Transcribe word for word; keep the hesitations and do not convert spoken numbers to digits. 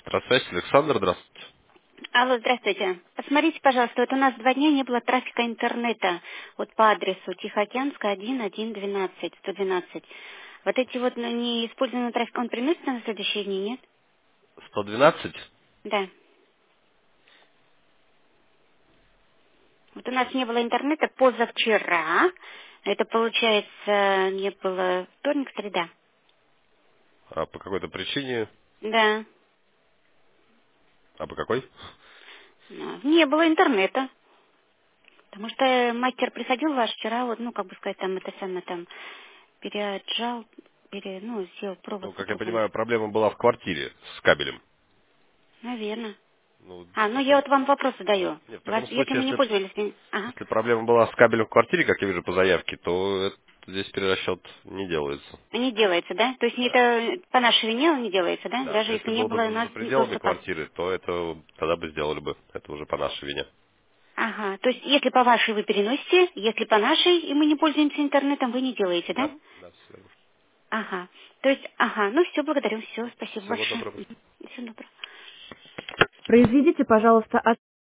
Здравствуйте, Александр, здравствуйте. Алло, здравствуйте. Посмотрите, пожалуйста, вот у нас два дня не было трафика интернета вот по адресу Тихоокеанская один, один, двенадцать, сто двенадцать. Вот эти вот ну, неиспользованный трафик, он приносится на следующие дни, нет? сто двенадцать? Да. Вот у нас не было интернета позавчера. Это, получается, не было вторник, среда. А по какой-то причине? Да. А по какой? Ну, не было интернета. Потому что мастер приходил ваш вчера, вот, ну, как бы сказать, там, это самое, там, переотжал, пере, ну, сделал провод Ну, как я запутанный. понимаю, проблема была в квартире с кабелем. Наверное. Ну, А, в ну я таком... вот вам вопрос Мгм. задаю. Нет, в Вас, таком если случае, мы не если, пользовались... не- Ага. если проблема была с кабелем в квартире, как я вижу по заявке, то это- здесь перерасчет не делается. Не делается, да? То есть не Да. это по нашей вине он не делается, да? Да. Даже Если если не было было у бы нас за пределами доступа. квартиры, то это тогда бы сделали бы. Это уже по нашей вине. Ага. То есть если по вашей вы переносите, если по нашей, и мы не пользуемся интернетом, вы не делаете, да? Да? Да, все верно. Ага. То есть, ага, ну все, благодарю, все, спасибо Всего большое. доброго. Всего доброго. Произведите, пожалуйста,